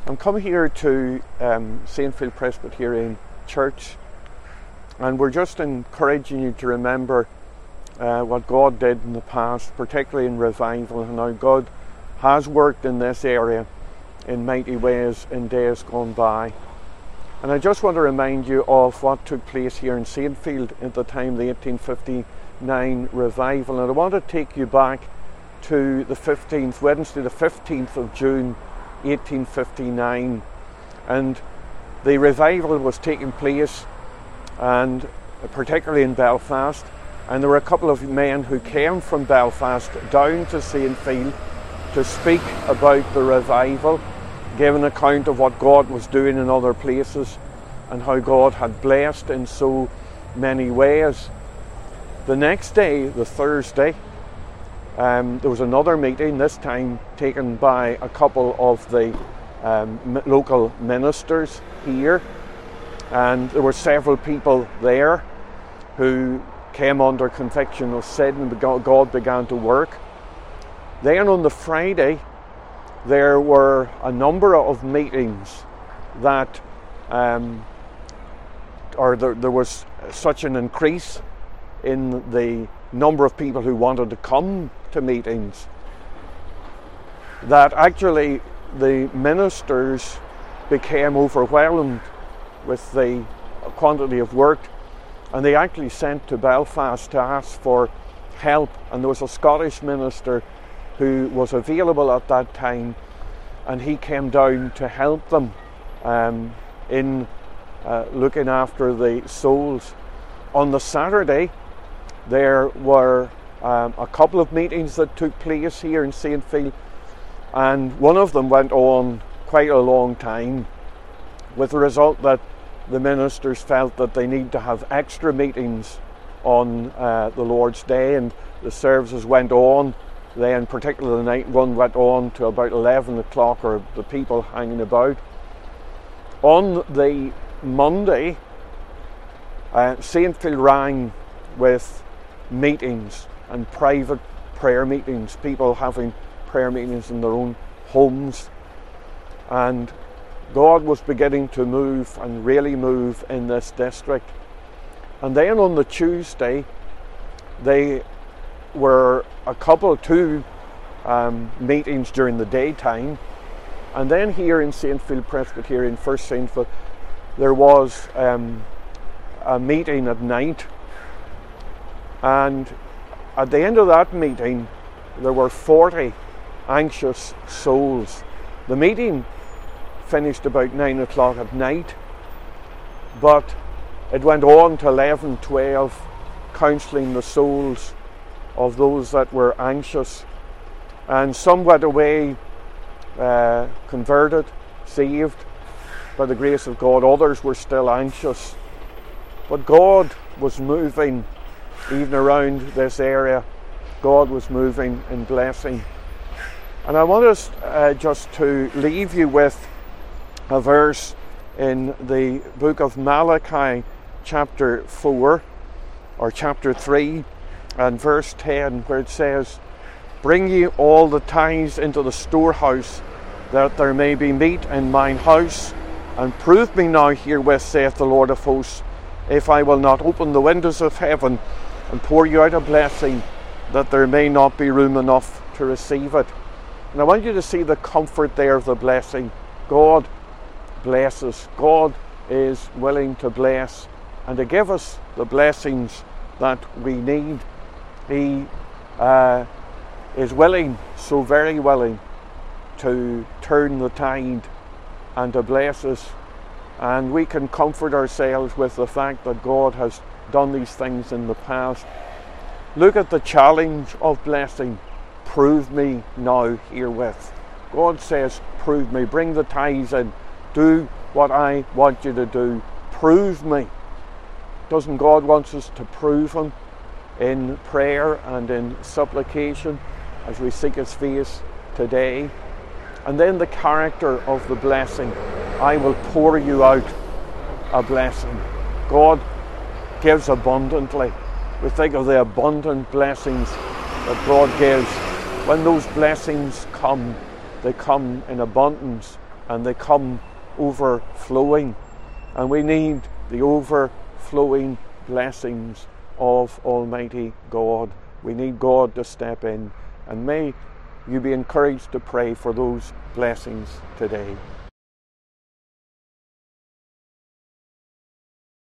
I'm coming here to Saintfield Presbyterian Church, and we're just encouraging you to remember what God did in the past, particularly in revival, and how God has worked in this area in mighty ways in days gone by. And I just want to remind you of what took place here in Saintfield at the time of the 1859 revival. And I want to take you back to Wednesday the 15th of June 1859, and the revival was taking place, and particularly in Belfast, and there were a couple of men who came from Belfast down to Saintfield to speak about the revival, give an account of what God was doing in other places and how God had blessed in so many ways. The next day, the Thursday, there was another meeting, this time taken by a couple of the local ministers here, and there were several people there who came under conviction of sin, and God began to work. Then on the Friday, there were a number of meetings that, there was such an increase in the number of people who wanted to come to meetings that actually the ministers became overwhelmed with the quantity of work, and they actually sent to Belfast to ask for help. And there was a Scottish minister who was available at that time, and he came down to help them in looking after the souls. On the Saturday, there were a couple of meetings that took place here in Saintfield, and one of them went on quite a long time, with the result that the ministers felt that they need to have extra meetings on the Lord's Day, and the services went on. Then, particularly the night one went on to about 11 o'clock, or the people hanging about. On the Monday, Saintfield rang with meetings and private prayer meetings, people having prayer meetings in their own homes, and God was beginning to move and really move in this district. And then on the Tuesday, they were two meetings during the daytime, and then here in Saintfield Presbyterian, First Saintfield, there was a meeting at night, and at the end of that meeting there were 40 anxious souls. The meeting finished about 9 o'clock at night, but it went on to 11, 12, counselling the souls of those that were anxious, and some went away converted, saved by the grace of God. Others were still anxious, but God was moving even around this area. God was moving in blessing. And I want us just to leave you with a verse in the book of Malachi, chapter 4 or chapter 3 and verse 10, where it says, "Bring ye all the tithes into the storehouse, that there may be meat in mine house, and prove me now herewith, saith the Lord of hosts, if I will not open the windows of heaven and pour you out a blessing, that there may not be room enough to receive it." And I want you to see the comfort there of the blessing. God blesses. God is willing to bless and to give us the blessings that we need. He is willing, so very willing, to turn the tide and to bless us. And we can comfort ourselves with the fact that God has done these things in the past. Look at the challenge of blessing. Prove me now herewith. God says, prove me. Bring the tithes in. Do what I want you to do. Prove me. Doesn't God want us to prove Him in prayer and in supplication as we seek His face today? And then the character of the blessing. I will pour you out a blessing. God gives abundantly. We think of the abundant blessings that God gives. When those blessings come, they come in abundance. and they come overflowing. And we need the overflowing blessings of Almighty God. We need God to step in, and may you be encouraged to pray for those blessings today.